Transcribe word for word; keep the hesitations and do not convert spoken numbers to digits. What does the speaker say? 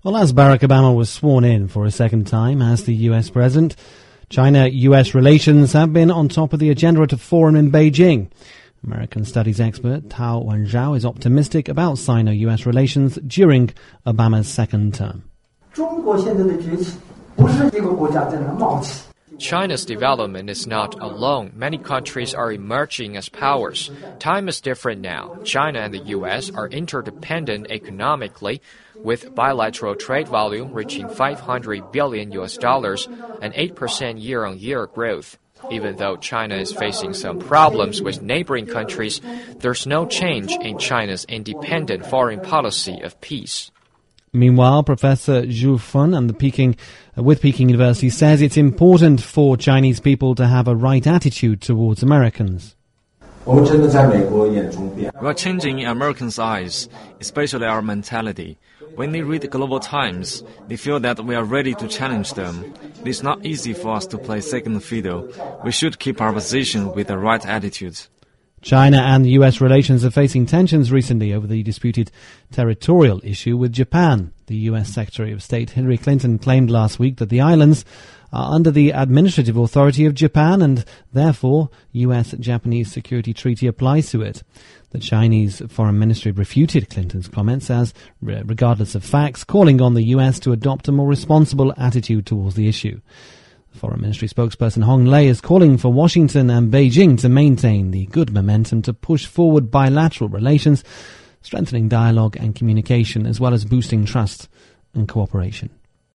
Well, as Barack Obama was sworn in for a second time as the U S president, China-U S relations have been on top of the agenda at a forum in Beijing. American studies expert Tao Wanzhao is optimistic about Sino-U S relations during Obama's second term. China's development is not alone. Many countries are emerging as powers. Time is different now. China and the U S are interdependent economically, with bilateral trade volume reaching five hundred billion U S dollars and eight percent year-on-year growth. Even though China is facing some problems with neighboring countries, there's no change in China's independent foreign policy of peace. Meanwhile, Professor Zhu Feng and the Peking, uh, with Peking University says it's important for Chinese people to have a right attitude towards Americans. We are changing in Americans' eyes, especially our mentality. When they read the Global Times, they feel that we are ready to challenge them. It is not easy for us to play second fiddle. We should keep our position with the right attitude. China and U S relations are facing tensions recently over the disputed territorial issue with Japan. The U S Secretary of State Hillary Clinton claimed last week that the islands are under the administrative authority of Japan and therefore U S-Japanese security treaty applies to it. The Chinese Foreign Ministry refuted Clinton's comments as, regardless of facts, calling on the U S to adopt a more responsible attitude towards the issue. The Foreign Ministry spokesperson Hong Lei is calling for Washington and Beijing to maintain the good momentum to push forward bilateral relations, strengthening dialogue and communication, as well as boosting trust and cooperation.